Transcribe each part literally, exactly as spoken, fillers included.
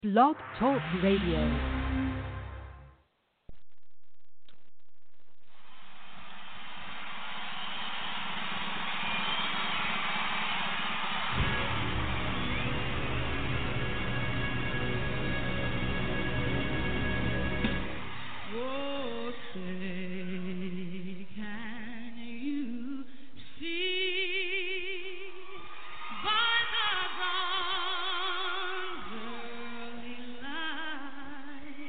Blog Talk Radio. Early light.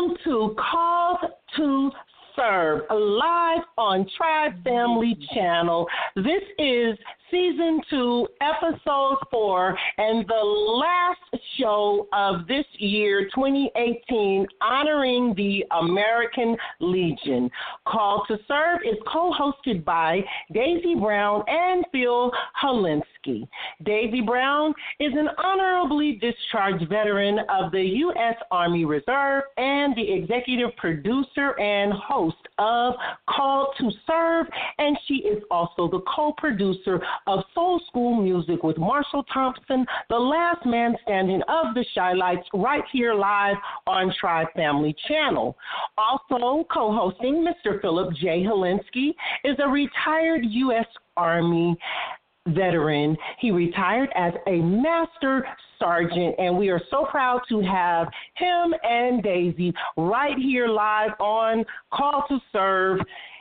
welcome to Called to Serve, live on Tribe Family Channel. This is Season two, Episode four, and the last show of this year, twenty eighteen, honoring the American Legion. Call to Serve is co-hosted by Daisy Brown and Phil Holinsky. Daisy Brown is an honorably discharged veteran of the U S Army Reserve and the executive producer and host of Call to Serve, and she is also the co-producer of Soul School Music with Marshall Thompson, the last man standing of the Shy-Lights, right here live on Tribe Family Channel. Also co-hosting Mister Philip J. Holinsky is a retired U S Army veteran. He retired as a master sergeant, and we are so proud to have him and Daisy right here live on Call to Serve.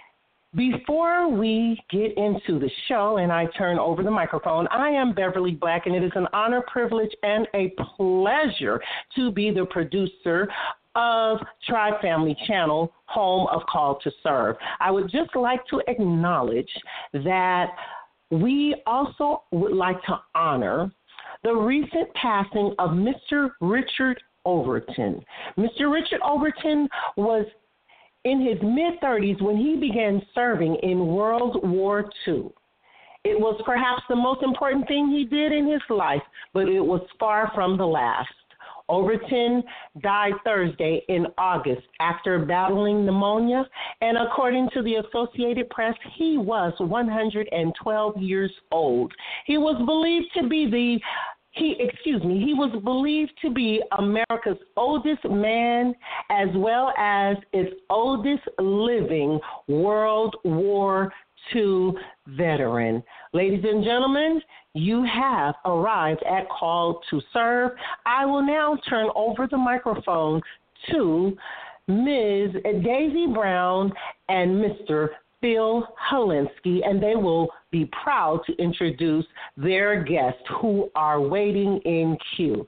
Before we get into the show and I turn over the microphone, I am Beverly Black, and it is an honor, privilege, and a pleasure to be the producer of Tribe Family Channel, home of Call to Serve. I would just like to acknowledge that we also would like to honor the recent passing of Mister Richard Overton. Mister Richard Overton was in his mid-thirties when he began serving in World War Two. It was perhaps the most important thing he did in his life, but it was far from the last. Overton died Thursday in August after battling pneumonia, and according to the Associated Press, he was one hundred twelve years old. He was believed to be the He, excuse me, he was believed to be America's oldest man as well as its oldest living World War Two veteran. Ladies and gentlemen, you have arrived at Call to Serve. I will now turn over the microphone to Miz Daisy Brown and Mister Phil Holinsky, and they will be proud to introduce their guests who are waiting in queue.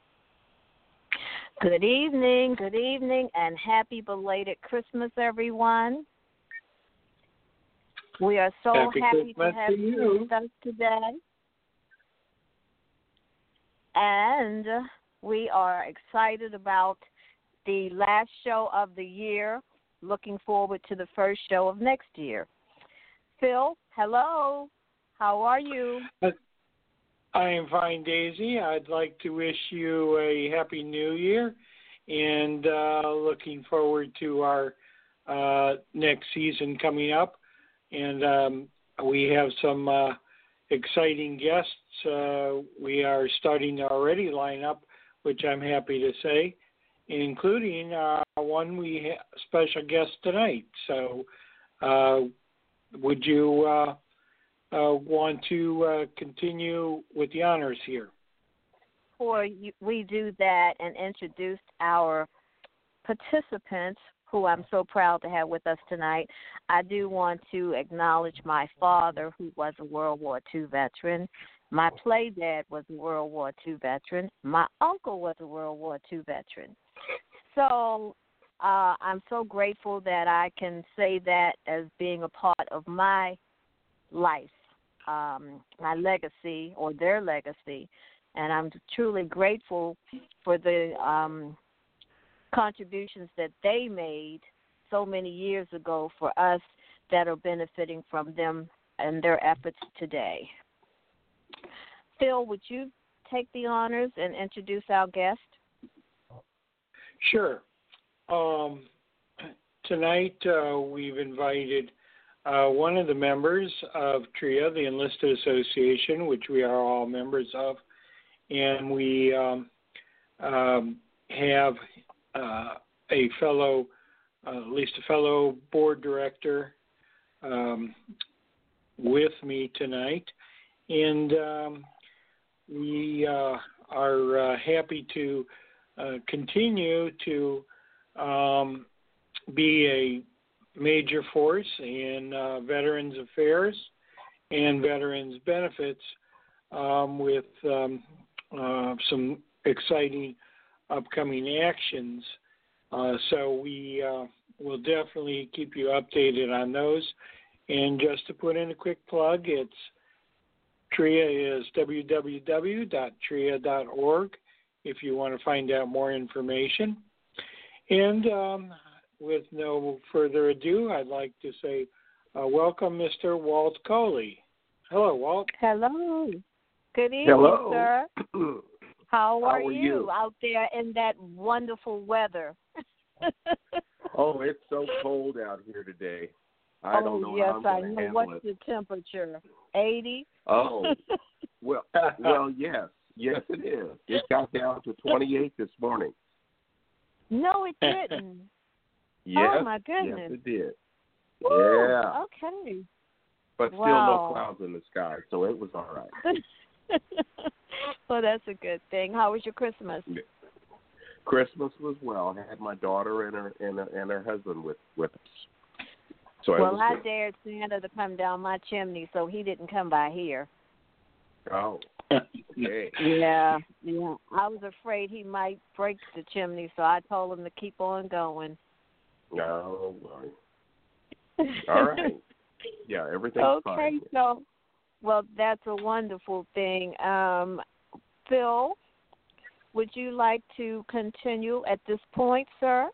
Good evening, good evening, and happy belated Christmas, everyone. We are so happy, happy Christmas to have to you you with us today. And we are excited about the last show of the year. Looking forward to the first show of next year. Phil, hello. How are you? I am fine, Daisy. I'd like to wish you a happy new year and uh, looking forward to our uh, next season coming up. And um, we have some uh, exciting guests. Uh, we are starting to already line up, which I'm happy to say, including uh, one we ha- special guest tonight. So uh, would you uh, uh, want to uh, continue with the honors here? Before you, we do that and introduce our participants, who I'm so proud to have with us tonight, I do want to acknowledge my father, who was a World War Two veteran. My play dad was a World War Two veteran. My uncle was a World War Two veteran. So uh, I'm so grateful that I can say that as being a part of my life, um, my legacy or their legacy. And I'm truly grateful for the um, contributions that they made so many years ago for us that are benefiting from them and their efforts today. Phil, would you take the honors and introduce our guest? Sure. Um, tonight uh, we've invited uh, one of the members of TRIA, the Enlisted Association, which we are all members of, and we um, um, have uh, a fellow, uh, at least a fellow board director um, with me tonight, and um, we uh, are uh, happy to uh, continue to um, be a major force in uh, Veterans Affairs and Veterans Benefits um, with um, uh, some exciting upcoming actions Uh, so we uh, will definitely keep you updated on those. And just to put in a quick plug, it's T R I A is w w w dot tria dot org if you want to find out more information. And um, with no further ado, I'd like to say uh, welcome, Mister Walt Coley. Hello, Walt. Hello. Good evening, Hello. sir. How are, How are you, you out there in that wonderful weather? Oh, it's so cold out here today. I oh, don't know yes, how I'm I going to know. handle What's it. the temperature? eighty? Oh, well, well, yes, yes, it is. It got down to twenty-eight this morning. No, it didn't. Yes, oh, my goodness. yes, it did. Woo, Yeah, okay. but still Wow. no clouds in the sky, so it was all right. Well, that's a good thing. How was your Christmas? Christmas was well. I had my daughter and her and, her- and her husband with with us. So it Well, was I good. dared Santa to come down my chimney, so he didn't come by here. Oh, yay. Yeah, yeah. I was afraid he might break the chimney, so I told him to keep on going. No, well, all right. Yeah, everything's Okay, fine. so, well, that's a wonderful thing. Um, Phil, would you like to continue at this point, sir?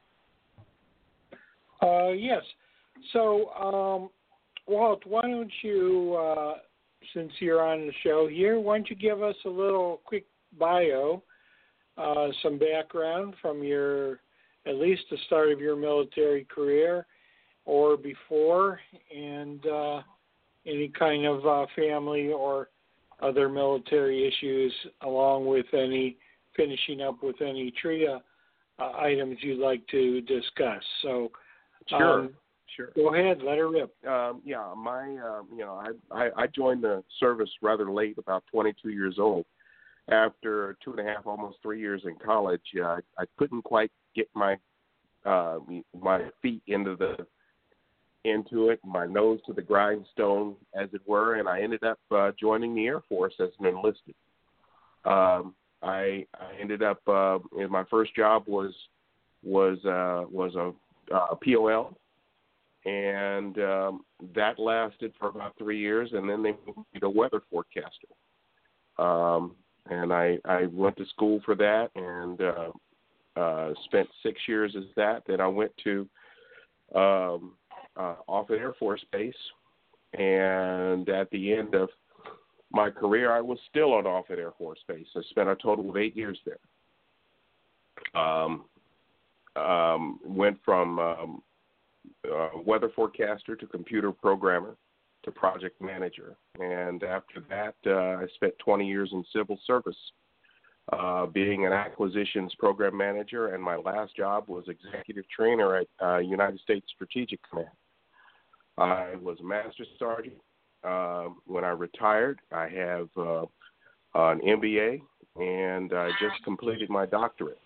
Uh, yes. So, um, Walt, why don't you, uh, since you're on the show here, why don't you give us a little quick bio, uh, some background from your, at least the start of your military career or before, and uh, any kind of uh, family or other military issues, along with any, finishing up with any T R I A uh, items you'd like to discuss. So, Sure, um, sure. go ahead, let her rip. Um, yeah, my, um, you know, I, I I joined the service rather late, about twenty-two years old. After two and a half, almost three years in college, uh, I couldn't quite get my uh, my feet into the into it, my nose to the grindstone, as it were, and I ended up uh, joining the Air Force as an enlisted. Um, I, I ended up, uh, and my first job was was uh, was a, a P O L, and um, that lasted for about three years, and then they moved me to weather forecaster. Um, and I, I went to school for that, and uh, uh, spent six years as that. Then I went to um, uh, Offutt Air Force Base, and at the end of my career, I was still on Offutt Air Force Base. I spent a total of eight years there. Um, um, went from um, uh, weather forecaster to computer programmer to project manager. And after that, uh, I spent twenty years in civil service, uh, being an acquisitions program manager, and my last job was executive trainer at uh, United States Strategic Command. I was a master sergeant. Uh, when I retired, I have uh, an M B A, and I just completed my doctorate.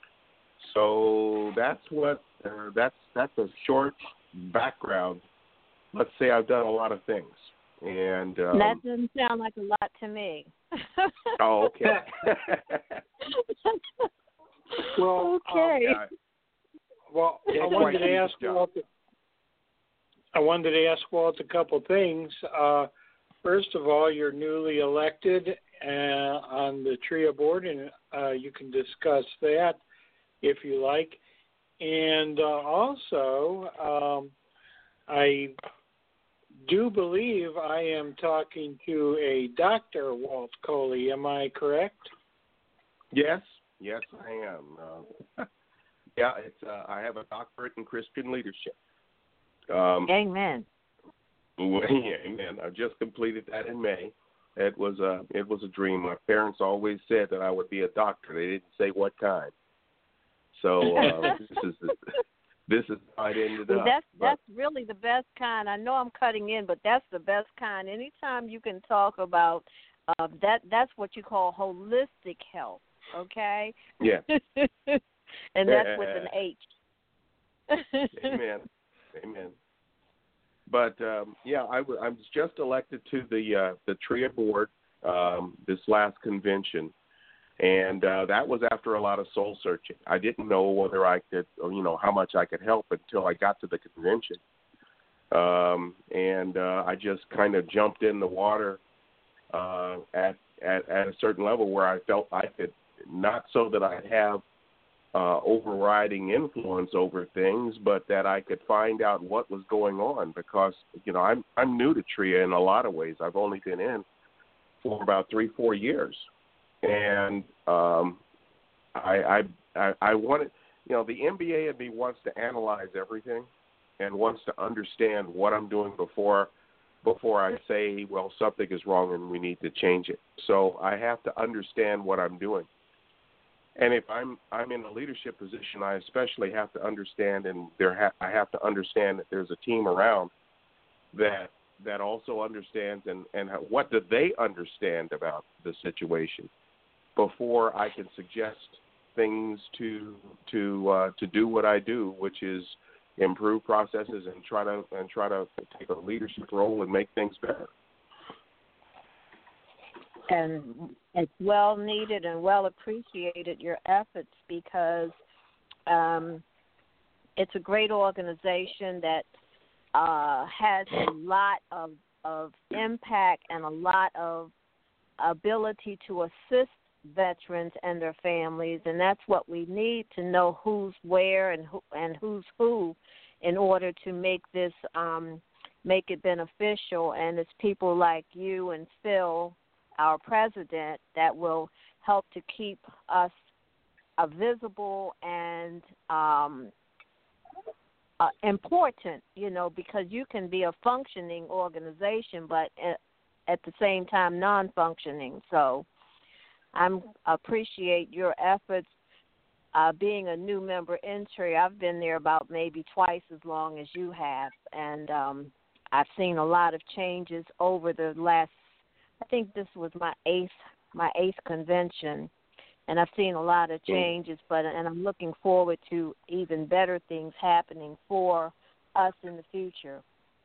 So that's what uh, that's that's a short background. Let's say I've done a lot of things, and um, That doesn't sound like a lot to me. oh, okay. Well, okay. Yeah, Well, I Can't wanted quite to do ask this job. Walt. I wanted to ask Walt a couple things. Uh, first of all, you're newly elected uh, on the T R I A board, and uh, you can discuss that if you like. And uh, also, um, I do believe I am talking to a Doctor Walt Coley. Am I correct? yes, yes, I am. Uh, yeah, it's uh, I have a doctorate in Christian leadership. Um, Amen. Well, yeah, amen. I just completed that in May. It was a it was a dream. My parents always said that I would be a doctor. They didn't say what kind. So uh, this is this is how it ended Well, up. that's But, that's really the best kind. I know I'm cutting in, but that's the best kind. Anytime you can talk about uh, that, that's what you call holistic health. Okay. yeah. And that's with an H. Amen. Amen. But um, yeah, I, w- I was just elected to the uh, the T R I A board um, this last convention, And uh, that was after a lot of soul searching. I didn't know whether I could, or, you know, how much I could help until I got to the convention. Um, and uh, I just kind of jumped in the water uh, at, at at a certain level where I felt I could, not so that I have uh, overriding influence over things, but that I could find out what was going on, because, you know, I'm I'm new to T R I A in a lot of ways. I've only been in for about three, four years. And um, I, I, I, I wanted, you know, the M B A in me wants to analyze everything and wants to understand what I'm doing before, before I say, well, something is wrong and we need to change it. So I have to understand what I'm doing. And if I'm I'm in a leadership position, I especially have to understand, and there ha- I have to understand that there's a team around that that also understands, and, and how, what do they understand about the situation before I can suggest things to to uh, to do what I do, which is improve processes and try to and try to take a leadership role and make things better. And it's well needed and well appreciated, your efforts, because um, it's a great organization that uh, has a lot of, of impact and a lot of ability to assist veterans and their families, and that's what we need to know, who's where and who, and who's who, in order to make this um, make it beneficial. And it's people like you and Phil, our president, that will help to keep us uh, visible and um, uh, important. You know, because you can be a functioning organization, but at, at the same time non-functioning. So I appreciate your efforts. Uh, being a new member in T R I A, I've been there about maybe twice as long as you have, and um, I've seen a lot of changes over the last. I think this was my eighth my eighth convention, and I've seen a lot of changes. But and I'm looking forward to even better things happening for us in the future.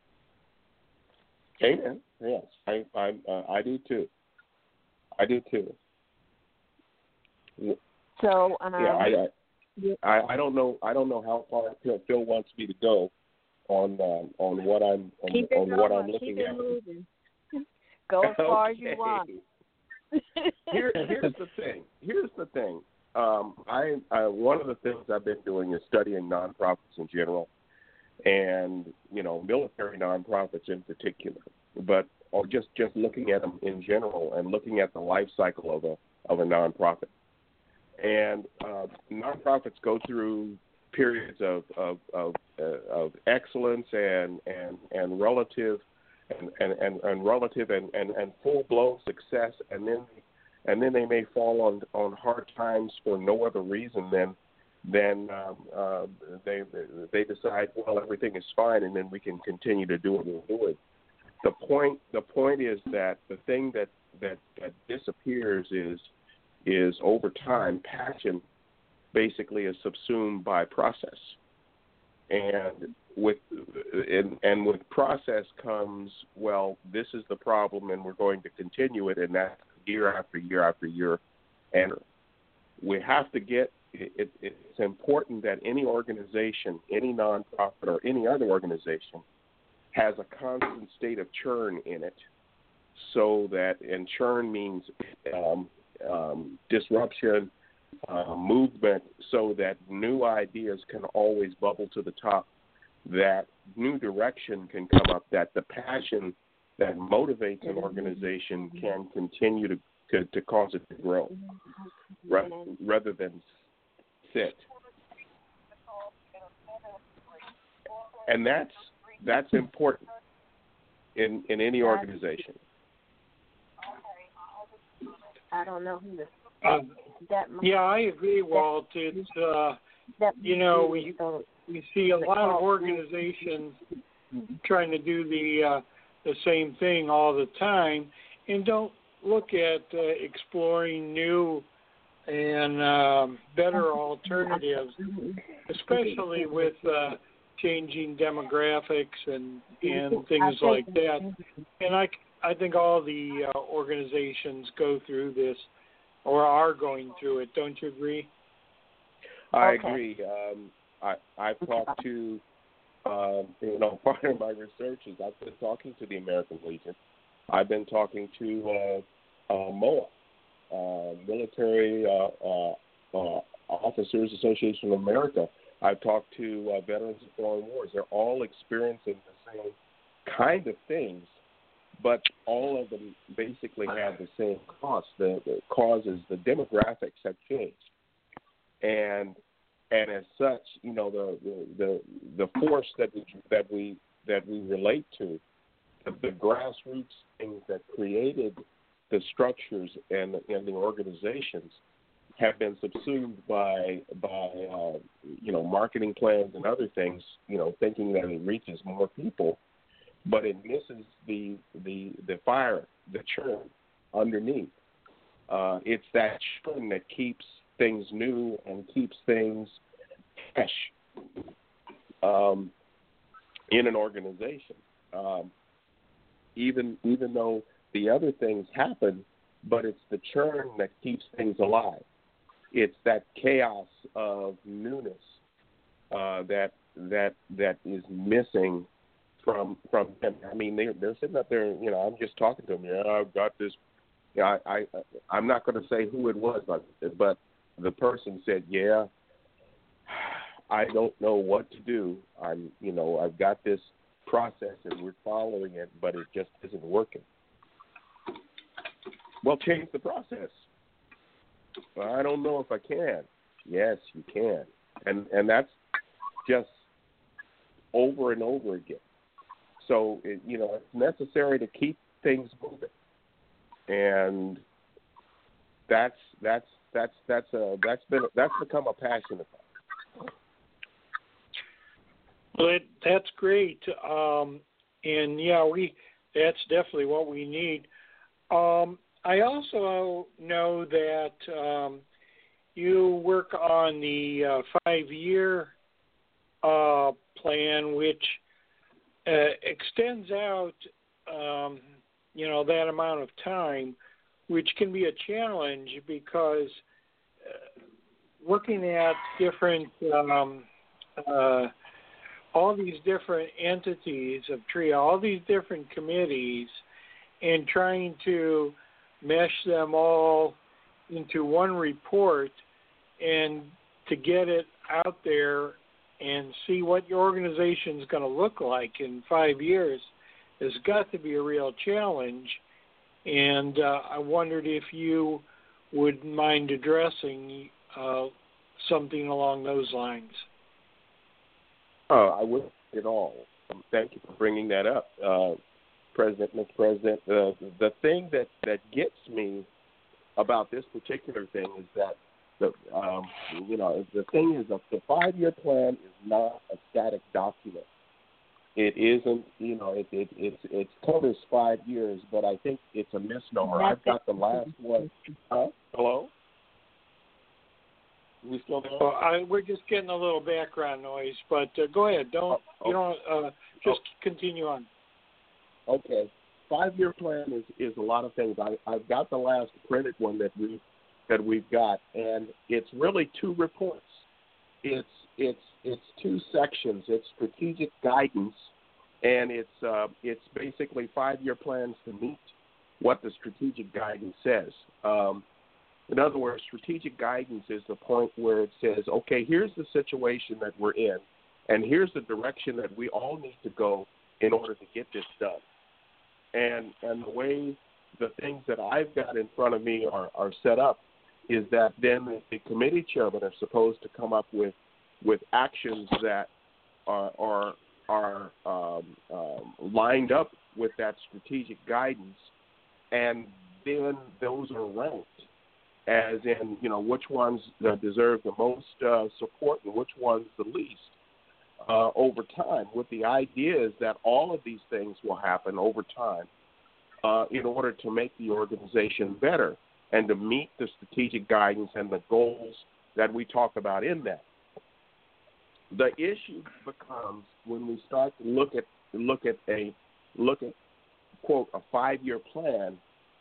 Amen. Yes, I I uh, I do too. I do too. So um, yeah, I, I I don't know I don't know how far Phil, Phil wants me to go on um, on what I'm on, keep on it what going. I'm looking keep it at. Moving. Go as far okay. as you want. Here, here's the thing. Here's the thing. Um, I, I one of the things I've been doing is studying nonprofits in general, and you know, military nonprofits in particular, but or just, just looking at them in general and looking at the life cycle of a of a nonprofit. And uh, nonprofits go through periods of of of, uh, of excellence and and and relative and and, and, and relative and, and, and full blown success, and then and then they may fall on, on hard times for no other reason than than um, uh, they they decide, well, everything is fine, and then we can continue to do what we're doing. The point the point is that the thing that, that, that disappears is is over time, passion basically is subsumed by process, and with and, and with process comes, well, this is the problem, and we're going to continue it, and that's year after year after year. And we have to get it, it's important that any organization, any nonprofit, or any other organization has a constant state of churn in it, so that, and churn means um, Um, disruption, uh, movement, so that new ideas can always bubble to the top, that new direction can come up, that the passion that motivates an organization can continue to, to, to cause it to grow rather, rather than sit. And that's that's important in, in any organization. I don't know who this. Um, that yeah, I agree, Walt. It's uh, that you know we we see a lot of organizations trying to do the uh, the same thing all the time, and don't look at uh, exploring new and um, better alternatives, especially with uh, changing demographics and and things like that. And I. I think all the uh, organizations go through this or are going through it. Don't you agree? I Okay. agree. Um, I, I've talked to, um, you know, part of my research is I've been talking to the American Legion. I've been talking to uh, uh, M O A, uh, Military uh, uh, uh, Officers Association of America. I've talked to uh, veterans of foreign wars. They're all experiencing the same kind of things, but all of them basically have the same cause. The, the cause is the demographics have changed. And and as such, you know, the the, the force that we that we that we relate to, the, the grassroots things that created the structures and and the organizations have been subsumed by by uh, you know, marketing plans and other things, you know, thinking that it reaches more people, but it misses the the the fire, the churn underneath. Uh, it's that churn that keeps things new and keeps things fresh um, in an organization. Um, even even though the other things happen, but it's the churn that keeps things alive. It's that chaos of newness uh, that that that is missing from from them. I mean, they they're sitting up there. You know, I'm just talking to them. Yeah, I've got this. Yeah, I, I I'm not going to say who it was, but but the person said, yeah, I don't know what to do. I'm, you know, I've got this process and we're following it, but it just isn't working. Well, change the process. Well, I don't know if I can. Yes, you can. And and that's just over and over again. So, it, you know, it's necessary to keep things moving. And that's that's that's that's a that's been that's become a passion of mine. Well, that, that's great, um, and yeah, we that's definitely what we need. Um, I also know that um, you work on the uh, five-year uh, plan, which uh, extends out, um, you know, that amount of time, which can be a challenge because uh, working at different, um, uh, all these different entities of TRIA, all these different committees, and trying to mesh them all into one report and to get it out there and see what your organization is going to look like in five years has got to be a real challenge. And uh, I wondered if you would mind addressing uh, something along those lines. Oh, I wouldn't at all. Um, thank you for bringing that up, uh, President, Mister President. Uh, the thing that, that gets me about this particular thing is that the um, you know the thing is that the five-year plan is not a static document. It isn't, you know, it it it, it covers five years, but I think it's a misnomer. I've got the last one. Huh? Hello? Are we still there? Well, I, we're just getting a little background noise, but uh, go ahead. Don't oh, oh. you don't uh, just oh. continue on. Okay, five-year plan is, is a lot of things. I I've got the last printed one that we that we've got, and it's really two reports. It's it's it's two sections. It's strategic guidance, and it's uh, it's basically five-year plans to meet what the strategic guidance says. Um, in other words, strategic guidance is the point where it says, okay, here's the situation that we're in, and here's the direction that we all need to go in order to get this done. And and the way the things that I've got in front of me are, are set up is that then the, the committee chairmen are supposed to come up with with actions that are are, are um, um, lined up with that strategic guidance, and then those are ranked as in, you know, which ones uh, deserve the most uh, support and which ones the least uh, over time, with the idea is that all of these things will happen over time uh, in order to make the organization better and to meet the strategic guidance and the goals that we talk about in that. The issue becomes when we start to look at look at a look at quote a five-year plan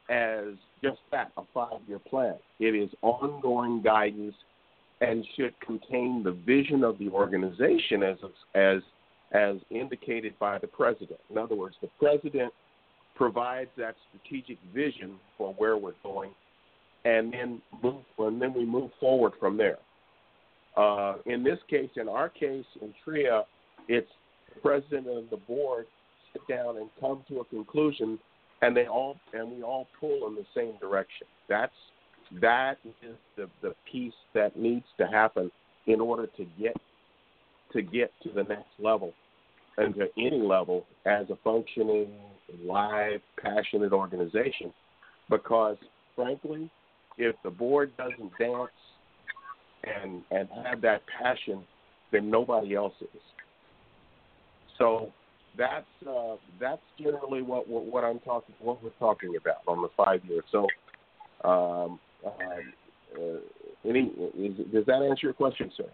as just that, a five-year plan. It is ongoing guidance and should contain the vision of the organization as as as indicated by the president. In other words, the president provides that strategic vision for where we're going, and then move, and then we move forward from there. Uh, in this case, in our case, in TRIA, it's the president and the board sit down and come to a conclusion, and they all and we all pull in the same direction. That's that is the, the piece that needs to happen in order to get to get to the next level and to any level as a functioning, live, passionate organization. Because frankly, if the board doesn't dance and and have that passion, then nobody else is. So that's uh, that's generally what, what what I'm talking what we're talking about on the five years. So, um, uh, uh, any is, does that answer your question, sir?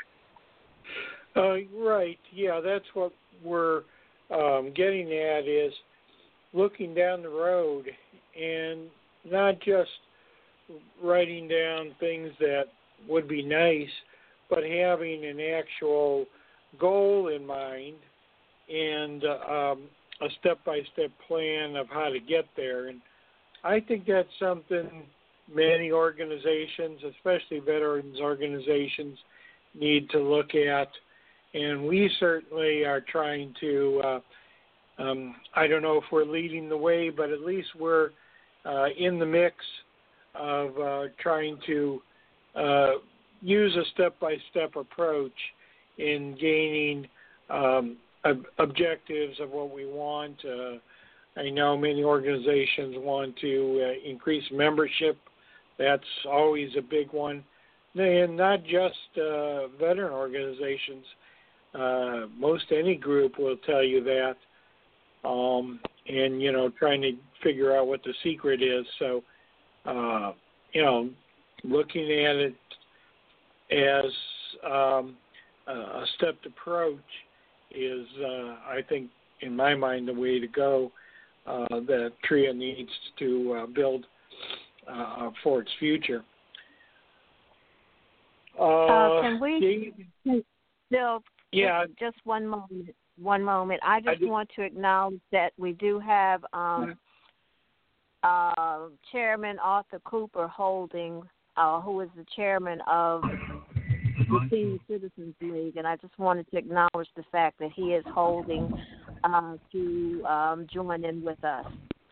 Uh, right. Yeah, that's what we're um, getting at is looking down the road and not just writing down things that would be nice, but having an actual goal in mind and uh, um, a step-by-step plan of how to get there. And I think that's something many organizations, especially veterans organizations, need to look at. And we certainly are trying to, uh, um, I don't know if we're leading the way, but at least we're uh, in the mix of uh, trying to uh, use a step-by-step approach in gaining um, ob- objectives of what we want. Uh, I know many organizations want to uh, increase membership. That's always a big one. And not just uh, veteran organizations. Uh, most any group will tell you that. Um, and, you know, trying to figure out what the secret is. So, uh, you know, looking at it as um, a stepped approach is, uh, I think, in my mind, the way to go uh, that TRIA needs to uh, build uh, for its future. Uh, uh, can we, Bill, yeah. just, just one moment. One moment. I just I want to acknowledge that we do have um, uh, Chairman Arthur Cooper Holding, uh, who is the chairman of the Senior Citizens League, and I just wanted to acknowledge the fact that he is holding uh, to um, join in with us.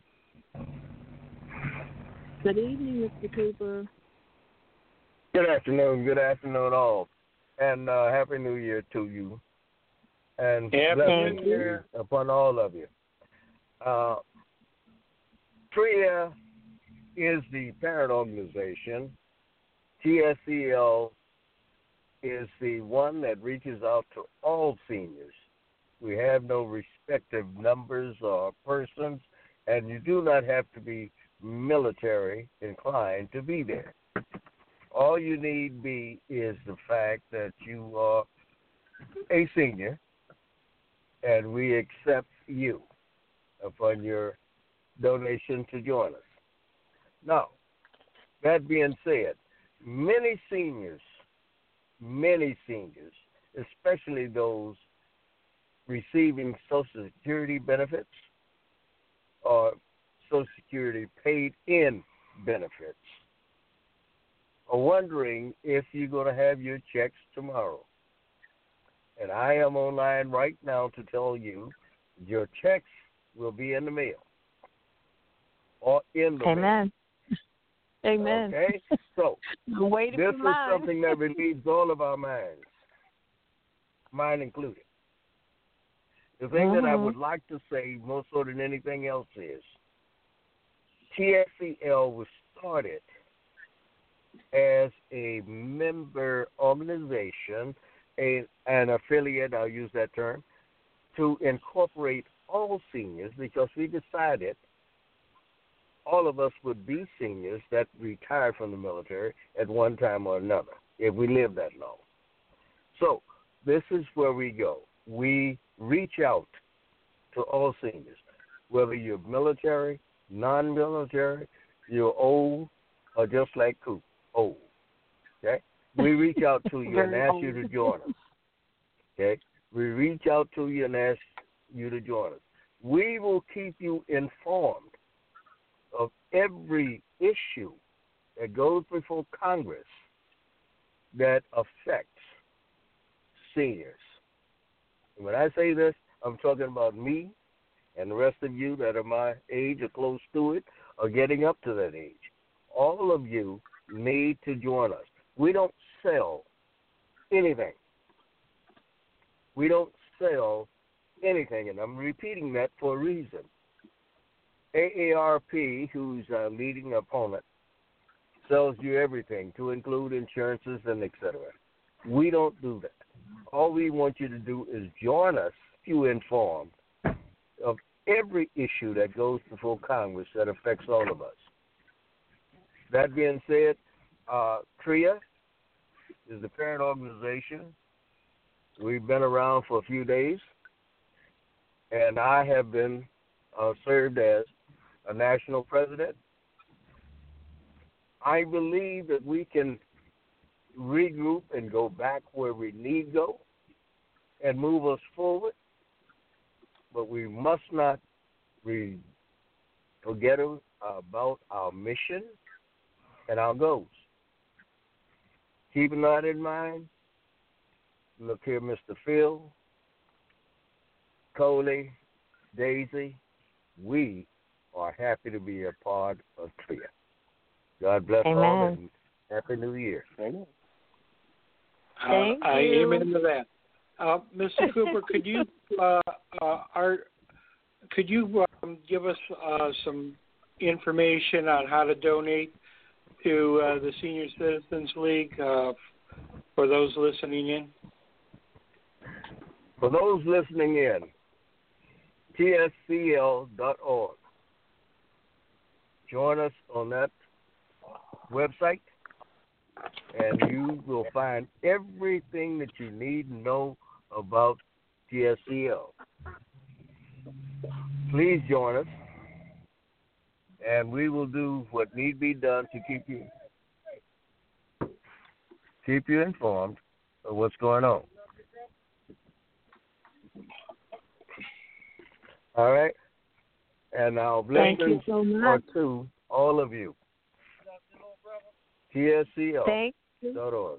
Good evening, Mister Cooper. Good afternoon. Good afternoon, all. And uh, Happy New Year to you. And Happy New Year upon all of you. Uh, TRIA is the parent organization. T S E L is the one that reaches out to all seniors. We have no respective numbers or persons, and you do not have to be military inclined to be there. All you need be is the fact that you are a senior, and we accept you upon your donation to join us. Now, that being said, many seniors, many seniors, especially those receiving Social Security benefits or Social Security paid-in benefits, are wondering if you're going to have your checks tomorrow. And I am online right now to tell you your checks will be in the mail or in the Amen. mail. Amen. Okay? So, Wait this is mine. something that relieves all of our minds, mine included. The thing Mm-hmm. that I would like to say more so than anything else is T S E L was started as a member organization, a, an affiliate, I'll use that term, to incorporate all seniors because we decided all of us would be seniors that retired from the military at one time or another if we live that long. So this is where we go. We reach out to all seniors, whether you're military non-military, you're old, or just like Coop, old. Okay? We reach out to you and ask you to join us. Okay? We reach out to you and ask you to join us. We will keep you informed of every issue that goes before Congress that affects seniors. And when I say this, I'm talking about me and the rest of you that are my age or close to it or getting up to that age. All of you need to join us. We don't sell anything. We don't sell anything, and I'm repeating that for a reason. A A R P, who's a leading opponent, sells you everything, to include insurances and et cetera. We don't do that. All we want you to do is join us, you informed of every issue that goes before Congress that affects all of us. That being said, uh, TRIA is the parent organization. We've been around for a few days, and I have been uh, served as a national president. I believe that we can regroup and go back where we need to go and move us forward, but we must not re- forget about our mission and our goals. Keeping that in mind, look here, Mister Phil, Coley, Daisy, we are happy to be a part of TRIA. God bless Amen. all and Happy New Year. Amen. Thank uh, I you. amen to that. Uh, Mister Cooper, could you uh, uh, our, could you um, give us uh, some information on how to donate to uh, the Senior Citizens League uh, for those listening in? For those listening in, T S C L dot org. Join us on that website, and you will find everything that you need to know about T S C L. Please join us, and we will do what need be done to keep you keep you informed of what's going on. All right? And our Thank you blessings so are much. to all of you. T S C L Thank you. dot org.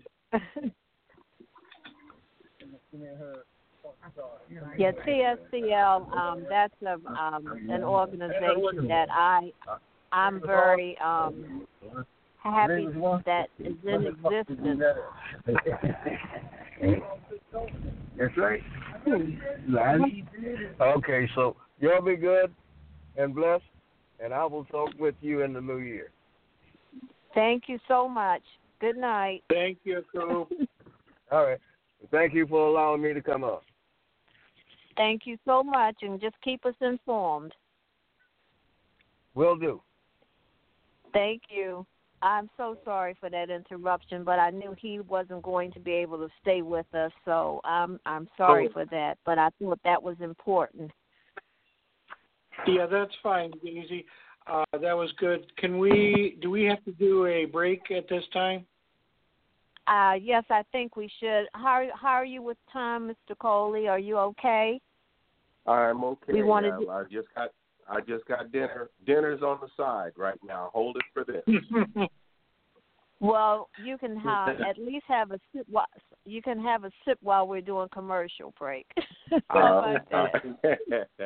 Yeah, T S C L, um, that's a, um, an organization that I, I'm very um, happy that is in existence. That's right. Okay, so y'all be good and blessed, and I will talk with you in the new year. Thank you so much. Good night. Thank you, Coop. All right. Thank you for allowing me to come up. Thank you so much, and just keep us informed. Will do. Thank you. I'm so sorry for that interruption, but I knew he wasn't going to be able to stay with us, so I'm I'm sorry Oh. for that. But I thought that was important. Yeah, that's fine, Daisy. Uh, that was good. Can we? Do we have to do a break at this time? Uh, yes, I think we should. How how are you with time, Mister Coley? Are you okay? I'm okay. We wanted I, to- I just got I just got dinner. Dinner's on the side right now. Hold it for this. Well, you can have at least have a sip. While, you can have a sip while we're doing commercial break. How about that?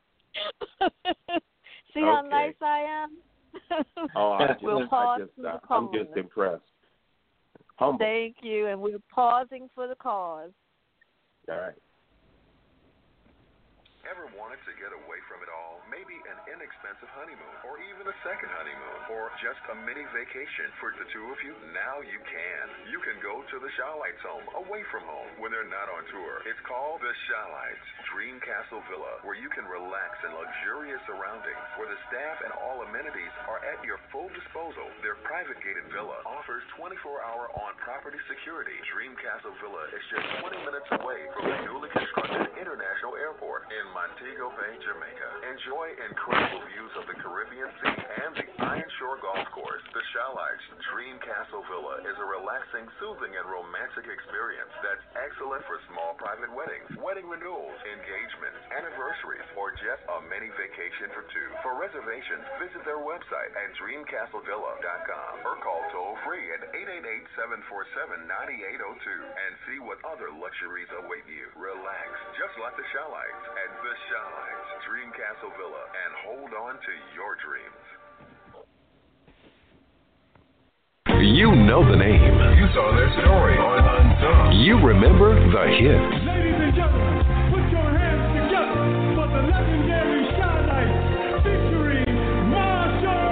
See how Okay. nice I am? Oh, I just, we'll I pause just for the uh, cause. I'm just impressed. Humble. Thank you, and we're pausing for the cause. All right. Ever wanted to get away from it all? Maybe an inexpensive honeymoon, or even a second honeymoon, or just a mini vacation for the two of you? Now you can. You can go to the Shawlights home, away from home, when they're not on tour. It's called the Shawlights Dream Castle Villa, where you can relax in luxurious surroundings, where the staff and all amenities are at your full disposal. Their private gated villa offers twenty-four hour on-property security. Dream Castle Villa is just twenty minutes away from the newly constructed International Airport in in Montego Bay, Jamaica. Enjoy incredible views of the Caribbean Sea and the Iron Shore Golf Course. The Shalites Dream Castle Villa is a relaxing, soothing, and romantic experience that's excellent for small private weddings, wedding renewals, engagements, anniversaries, or just a mini vacation for two. For reservations, visit their website at dream castle villa dot com or call toll-free at eight eight eight, seven four seven, nine eight zero two and see what other luxuries await you. Relax, just like the Shalites at the Shalites Dream Castle Villa, and hold on to your dreams. You know the name. You saw their story on Unsung. You remember the hits. Ladies and gentlemen, put your hands together for the legendary Shalites featuring Marshall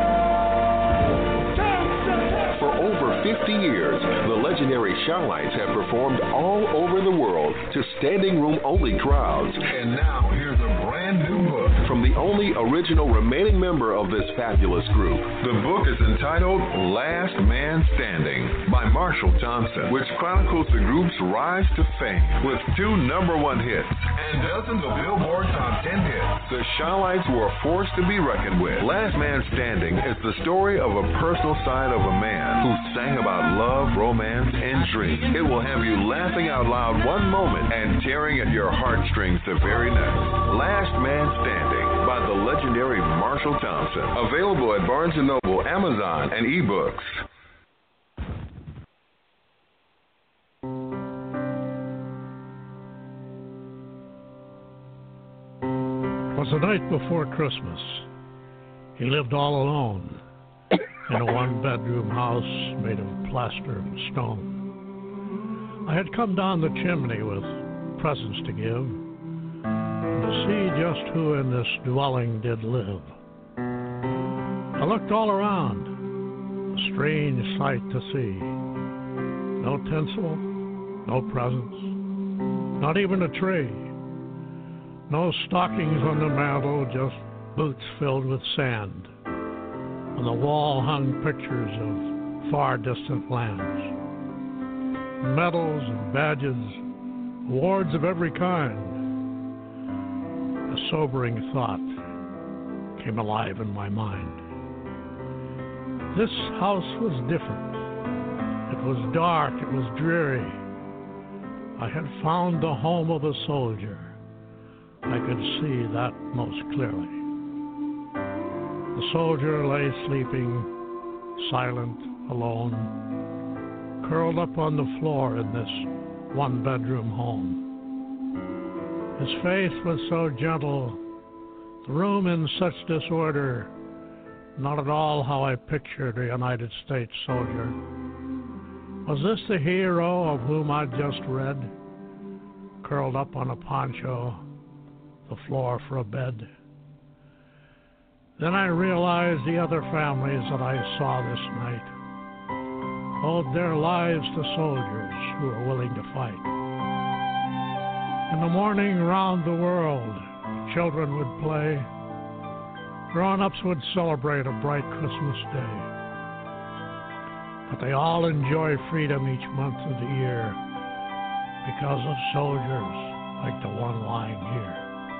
Thompson. For over fifty years, the legendary Shalites have performed all over the world to standing room only crowds. And now here's a brand new book from the only original remaining member of this fabulous group. The book is entitled Last Man Standing by Marshall Thompson, which chronicles the group's rise to fame with two number one hits and dozens of Billboard top ten hits. The Shalites were a force to be reckoned with. Last Man Standing is the story of a personal side of a man who sang about love, romance, and dreams. It will have you laughing out loud one moment and tearing at your heartstrings the very next. Last Man Standing by the legendary Marshall Thompson. Available at Barnes and Noble, Amazon, and eBooks. It was the night before Christmas. He lived all alone in a one-bedroom house made of plaster and stone. I had come down the chimney with presents to give, to see just who in this dwelling did live. I looked all around, a strange sight to see. No tinsel, no presents, not even a tree. No stockings on the mantel, just boots filled with sand. On the wall hung pictures of far distant lands. Medals and badges, awards of every kind. A sobering thought came alive in my mind. This house was different. It was dark, it was dreary. I had found the home of a soldier. I could see that most clearly. The soldier lay sleeping, silent, alone, curled up on the floor in this one-bedroom home. His face was so gentle, the room in such disorder, not at all how I pictured a United States soldier. Was this the hero of whom I'd just read, curled up on a poncho, the floor for a bed? Then I realized the other families that I saw this night owed their lives to soldiers who were willing to fight. In the morning, round the world, children would play. Grown-ups would celebrate a bright Christmas day. But they all enjoy freedom each month of the year because of soldiers like the one lying here.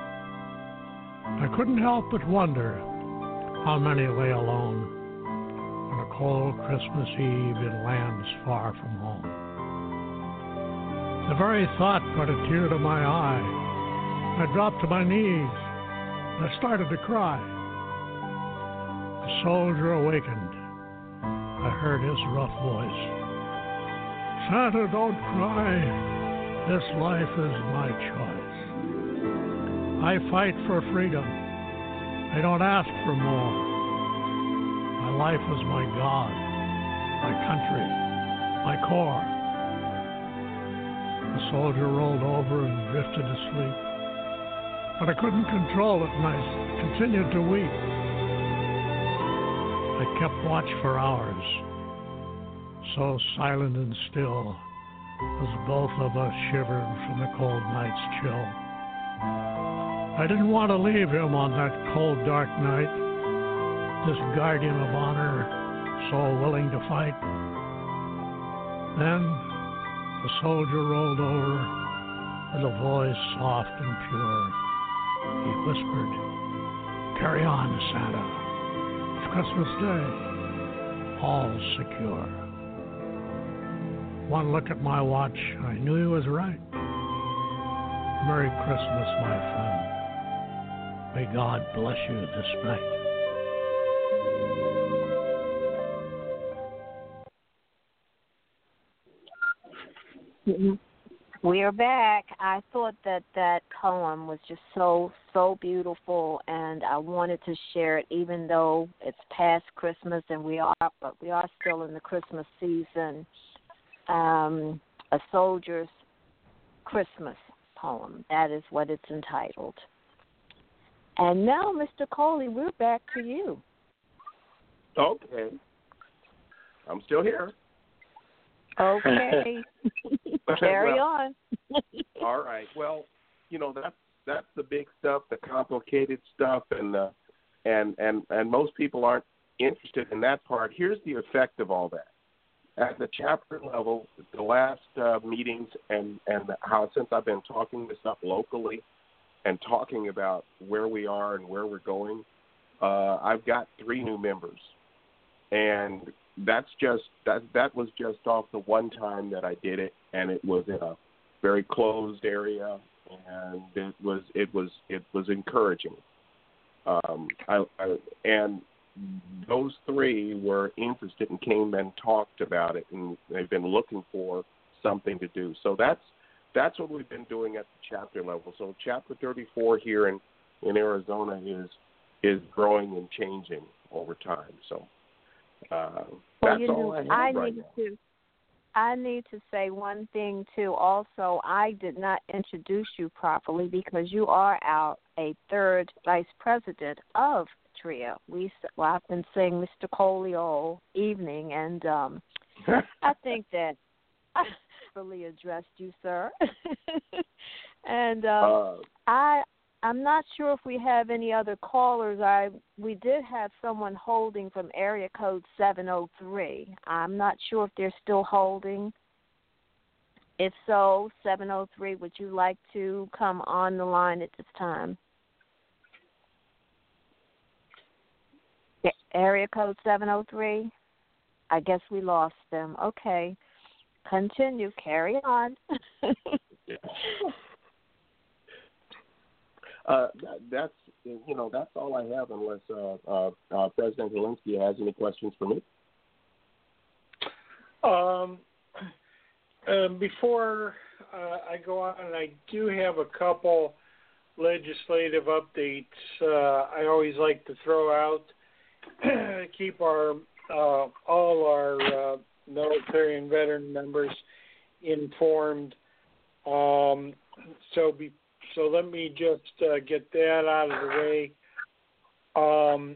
I couldn't help but wonder how many lay alone on a cold Christmas Eve in lands far from home. The very thought brought a tear to my eye. I dropped to my knees and I started to cry. The soldier awakened. I heard his rough voice. Santa, don't cry. This life is my choice. I fight for freedom. I don't ask for more. My life is my God, my country, my core. The soldier rolled over and drifted to sleep. But I couldn't control it, and I continued to weep. I kept watch for hours, so silent and still, as both of us shivered from the cold night's chill. I didn't want to leave him on that cold, dark night, this guardian of honor, so willing to fight. Then the soldier rolled over with a voice soft and pure. He whispered, "Carry on, Santa. It's Christmas Day. All secure." One look at my watch, I knew he was right. Merry Christmas, my friend. May God bless you this night. We are back. I thought that that poem was just so, so beautiful, and I wanted to share it even though it's past Christmas and we are, but we are still in the Christmas season. Um, a Soldier's Christmas poem. That is what it's entitled. And now, Mister Coley, we're back to you. Okay. I'm still here. Okay. Carry well, on. All right. Well, you know, that's that's the big stuff, the complicated stuff, and the and and and most people aren't interested in that part. Here's the effect of all that. At the chapter level, the last uh, meetings and and how since I've been talking this up locally and talking about where we are and where we're going, uh, I've got three new members, and that's just that that was just off the one time that I did it, and it was in a very closed area, and it was it was it was encouraging. Um, I, I, and those three were interested and came and talked about it, and they've been looking for something to do. So that's that's what we've been doing at the chapter level. So chapter thirty-four here in, in Arizona is is growing and changing over time. So uh, well, that's you all know, I have I right need now. to. I need to say one thing too. Also, I did not introduce you properly because you are our a third vice president of TRIA. We well, I've been saying Mister Coley all evening, and um, I think that I really addressed you, sir. and um, uh, I I'm not sure if we have any other callers. I we did have someone holding from area code seven oh three. I'm not sure if they're still holding. If so, seven oh three, would you like to come on the line at this time? Area code seven oh three. I guess we lost them. Okay. Continue. Carry on. uh, that, that's you know that's all I have unless uh, uh, uh, President Zelensky has any questions for me. Um, uh, before uh, I go on, I do have a couple legislative updates. Uh, I always like to throw out. Keep our uh, all our uh, military and veteran members informed. Um, so be, so let me just uh, get that out of the way. Um,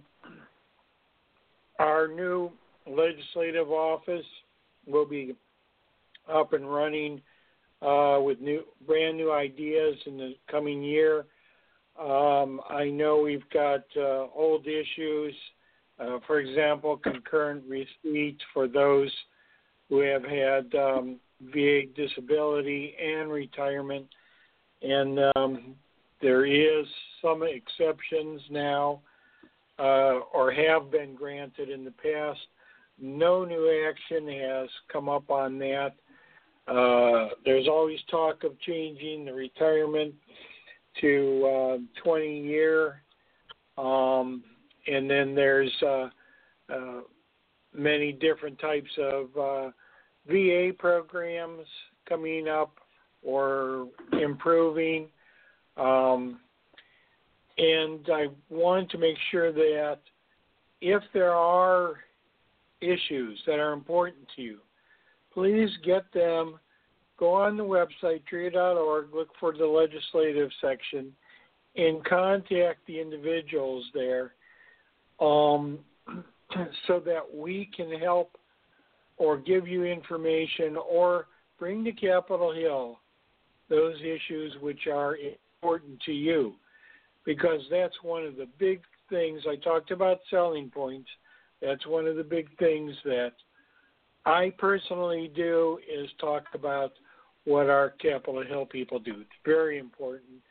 our new legislative office will be up and running uh, with new brand new ideas in the coming year. Um, I know we've got uh, old issues. Uh, for example, concurrent receipts for those who have had um, V A disability and retirement. And um, there is some exceptions now uh, or have been granted in the past. No new action has come up on that. Uh, there's always talk of changing the retirement to uh, twenty year. Um, And then there's uh, uh, many different types of uh, V A programs coming up or improving. Um, and I want to make sure that if there are issues that are important to you, please get them. Go on the website, tria dot org, look for the legislative section, and contact the individuals there. Um, so that we can help or give you information or bring to Capitol Hill those issues which are important to you, because that's one of the big things. I talked about selling points. That's one of the big things that I personally do is talk about what our Capitol Hill people do. It's very important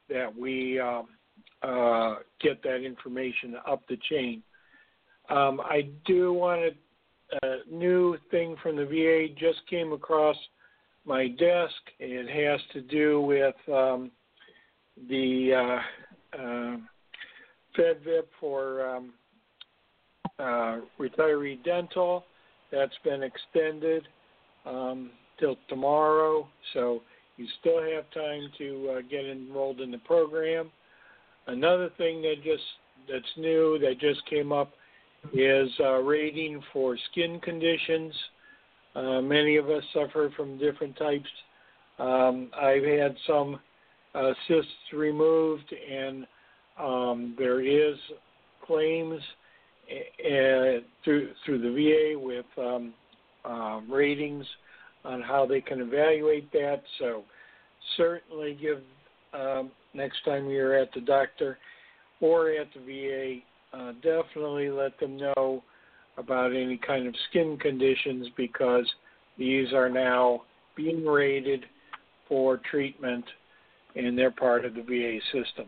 that we um, uh, get that information up the chain. Um, I do want to, a new thing from the V A just came across my desk. It has to do with um, the uh, uh, FedVIP for um, uh, retiree dental. That's been extended um, till tomorrow, so you still have time to uh, get enrolled in the program. Another thing that just that's new that just came up is uh, rating for skin conditions. Uh, many of us suffer from different types. Um, I've had some uh, cysts removed, and um, there is claims uh, through through the V A with um, uh, ratings on how they can evaluate that. So certainly give um, next time you're at the doctor or at the V A, Uh, definitely let them know about any kind of skin conditions, because these are now being rated for treatment and they're part of the V A system.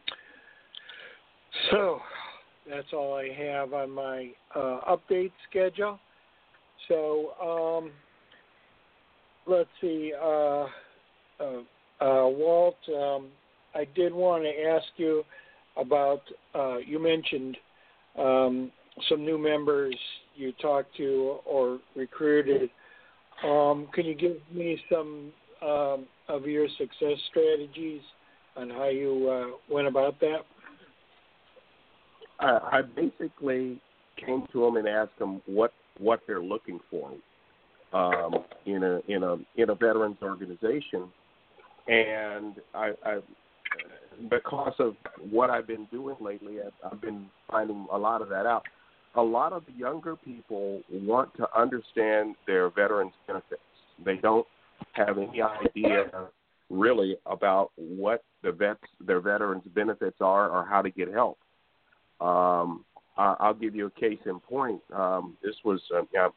So that's all I have on my uh, update schedule. So um, let's see, uh, uh, uh, Walt, um, I did want to ask you about, uh, you mentioned um, some new members you talked to or recruited. Um, can you give me some um, of your success strategies on how you uh, went about that? I, I basically came to them and asked them what, what they're looking for um, in a in a in a veterans organization, and I. I because of what I've been doing lately, I've been finding a lot of that out. A lot of the younger people want to understand their veterans benefits. They don't have any idea really about what the vets, their veterans benefits are or how to get help. Um, I'll give you a case in point. Um, this was uh,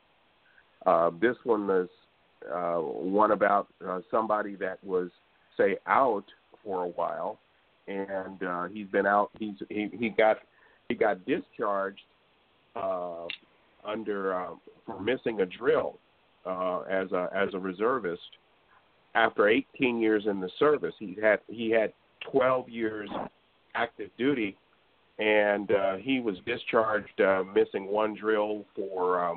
uh, this one was uh, one about uh, somebody that was, say, out for a while, and uh, he's been out. He's he, he got he got discharged uh, under uh, for missing a drill uh, as a as a reservist after eighteen years in the service. He had he had twelve years active duty, and uh, he was discharged uh, missing one drill for, um,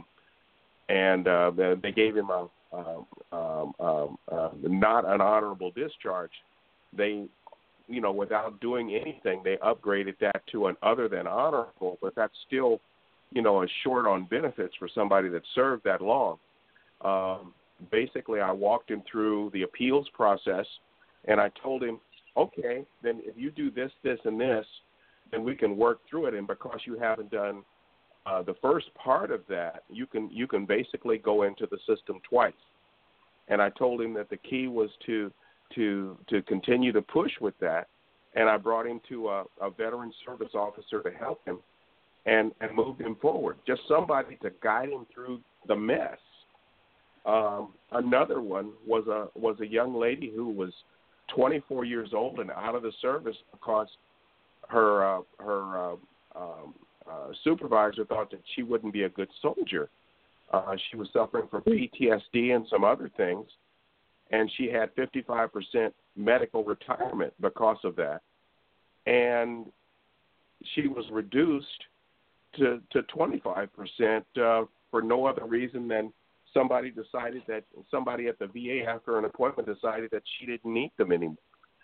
and uh, they gave him a um, um, um, uh, not an honorable discharge. They, you know, without doing anything, they upgraded that to an other than honorable, but that's still, you know, a short on benefits for somebody that served that long. Um, basically, I walked him through the appeals process, and I told him, okay, then if you do this, this, and this, then we can work through it. And because you haven't done uh, the first part of that, you can you can basically go into the system twice. And I told him that the key was to to to continue to push with that, and I brought him to a, a veteran service officer to help him and, and move him forward, just somebody to guide him through the mess. Um, another one was a was a young lady who was twenty-four years old and out of the service because her uh, her uh, um, uh, supervisor thought that she wouldn't be a good soldier. Uh, she was suffering from P T S D and some other things, and she had fifty-five percent medical retirement because of that. And she was reduced to, to twenty-five percent uh, for no other reason than somebody decided that somebody at the V A after an appointment decided that she didn't need them anymore,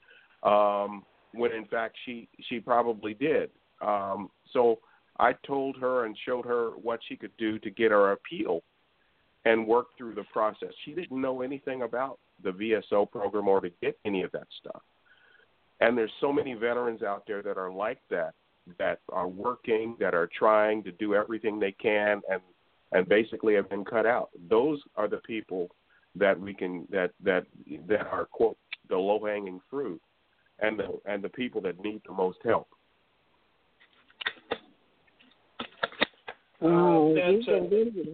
um, when in fact she, she probably did. Um, so I told her and showed her what she could do to get her appeal and work through the process. She didn't know anything about the V S O program or to get any of that stuff. And there's so many veterans out there that are like that, that are working, that are trying to do everything they can and, and basically have been cut out. Those are the people that we can, that, that, that are, quote, the low-hanging fruit and the, and the people that need the most help. Uh, that's a,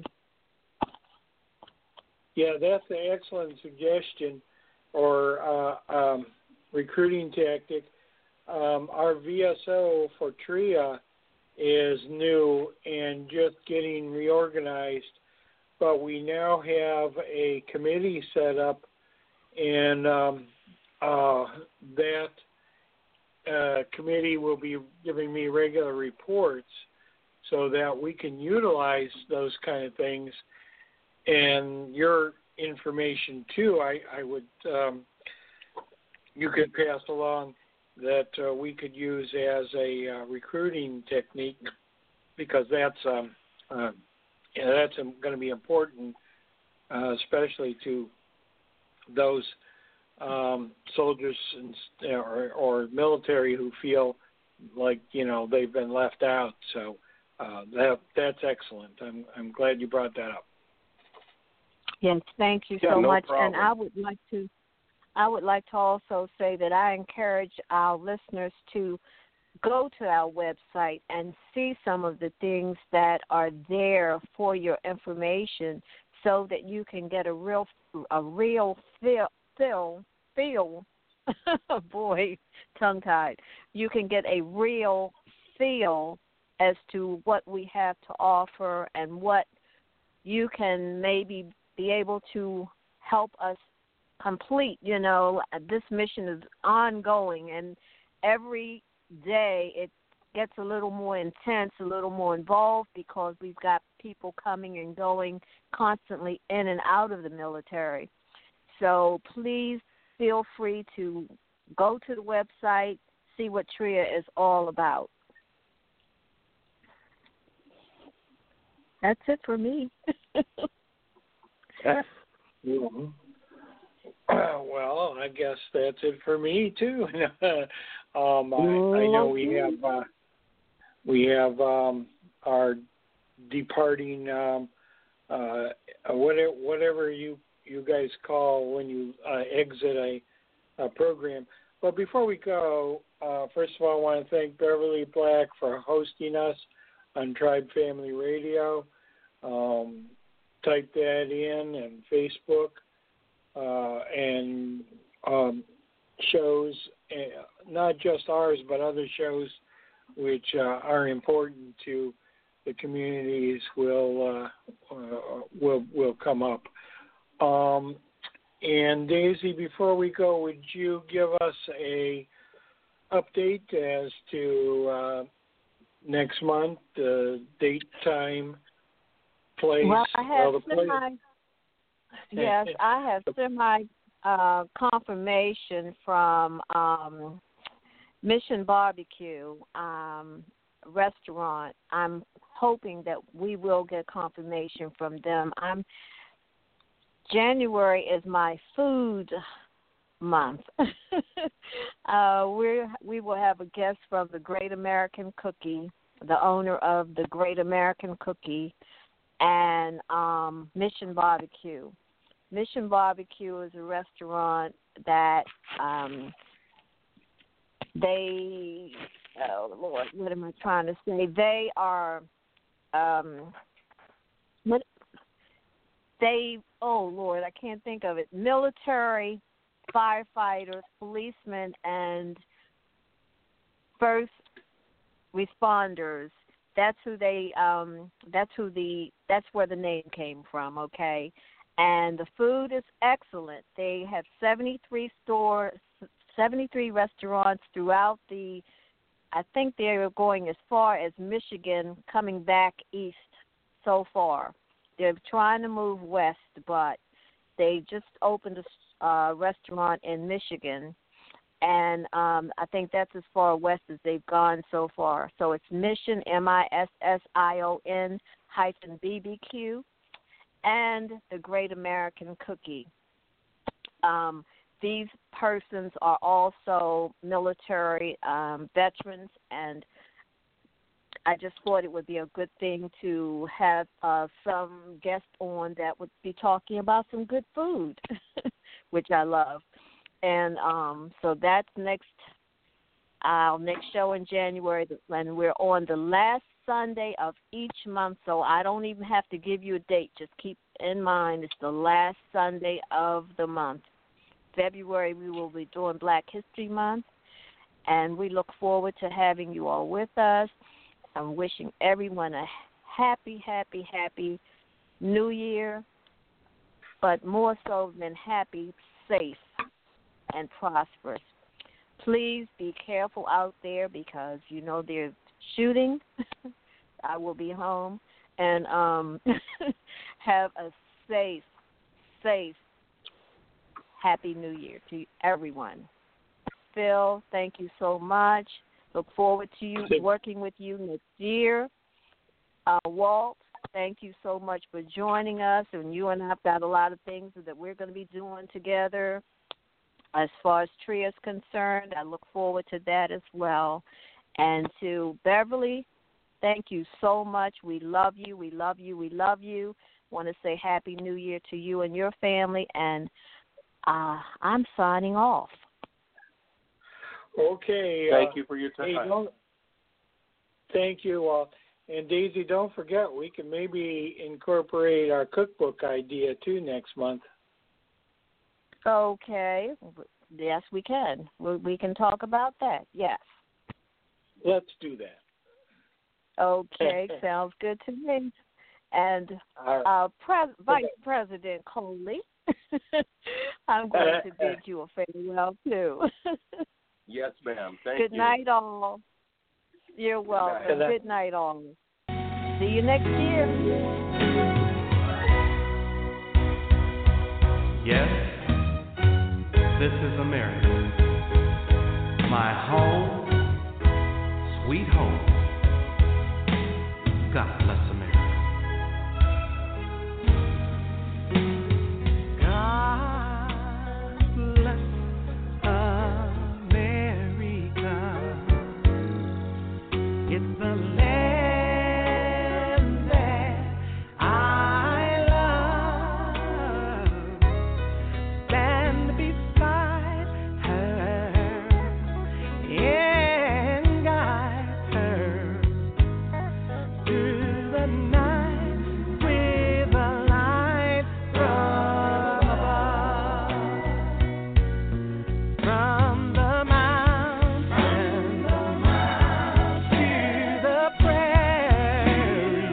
yeah, that's an excellent suggestion or uh, um, recruiting tactic. Um, our V S O for TRIA is new and just getting reorganized, but we now have a committee set up, and um, uh, that uh, committee will be giving me regular reports so that we can utilize those kind of things. And your information too, I, I would, um, you could pass along that uh, we could use as a uh, recruiting technique, because that's um, uh, yeah, that's um, going to be important, uh, especially to those um, soldiers and, or, or military who feel like, you know, they've been left out. So uh, that that's excellent. I'm I'm glad you brought that up. Yes, thank you yeah, so no much. problem. And I would like to I would like to also say that I encourage our listeners to go to our website and see some of the things that are there for your information, so that you can get a real a real feel feel feel boy, tongue tied. You can get a real feel as to what we have to offer and what you can maybe be able to help us complete. You know, this mission is ongoing, and every day it gets a little more intense, a little more involved, because we've got people coming and going constantly in and out of the military. So please feel free to go to the website, see what TRIA is all about. That's it for me. mm-hmm. Uh, well, I guess that's it for me too. um, I, I know we have uh, we have um, our departing um, uh, whatever whatever you you guys call when you uh, exit a, a program. But before we go, uh, first of all, I want to thank Beverly Black for hosting us on Tribe Family Radio. Um, type that in and Facebook. Uh, and um, shows, uh, not just ours, but other shows which uh, are important to the communities will uh, uh, will will come up. Um, and Daisy, before we go, would you give us a update as to uh, next month, the date, time, place? Well, I have well, the place. semi. Yes, I have semi uh, confirmation from um, Mission Barbecue um, restaurant. I'm hoping that we will get confirmation from them. I'm January is my food month. uh, we we will have a guest from the Great American Cookie, the owner of the Great American Cookie, and um, Mission Barbecue. Mission Barbecue is a restaurant that um, they, oh Lord, what am I trying to say? They are, um, what, they, oh Lord, I can't think of it. Military, firefighters, policemen, and first responders. That's who they. Um, that's who the. That's where the name came from. Okay. And the food is excellent. They have seventy-three stores, seventy-three restaurants throughout the, I think they're going as far as Michigan, coming back east so far. They're trying to move west, but they just opened a uh, restaurant in Michigan, and um, I think that's as far west as they've gone so far. So it's Mission, M I S S I O N hyphen B B Q. And the Great American Cookie. Um, these persons are also military um, veterans, and I just thought it would be a good thing to have uh, some guests on that would be talking about some good food, which I love. And um, so that's next our next show in January, and we're on the last Sunday of each month, so I don't even have to give you a date. Just keep in mind it's the last Sunday of the month. February, we will be doing Black History Month, and we look forward to having you all with us. I'm wishing everyone a happy, happy, happy New Year, but more so than happy, safe, and prosperous. Please be careful out there because, you know, they're shooting. I will be home. And um, have a safe, safe, happy New Year to everyone. Phil, thank you so much. Look forward to you working with you next year. Uh, Walt, thank you so much for joining us. And you and I have got a lot of things that we're going to be doing together. As far as Tria is concerned, I look forward to that as well. And to Beverly, thank you so much. We love you. We love you. We love you. Want to say Happy New Year to you and your family. And uh, I'm signing off. Okay. Thank uh, you for your time. Hey, don't, thank you. Uh, and Daisy, don't forget, we can maybe incorporate our cookbook idea too next month. Okay. Yes, we can. We, we can talk about that. Yes. Let's do that. Okay. Sounds good to me. And uh, Pres- Vice President Coley, I'm going to bid you a farewell too. Yes, ma'am. Thank Good you. Good night, all. You're welcome. Good night. Good night, all. See you next year. Yes, this is America. My home, sweet home. God bless America. It's the land that I love. Stand beside her and guide her through the night with a light from above. From the mountain to the prairie,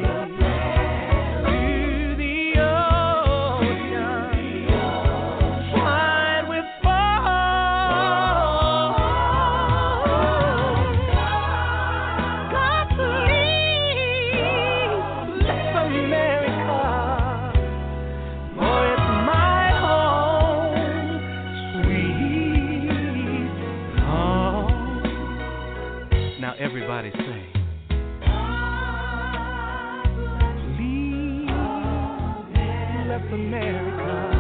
to the ocean, wide with foam. God, please bless America, for it's my home, sweet home. Now everybody say, please bless America.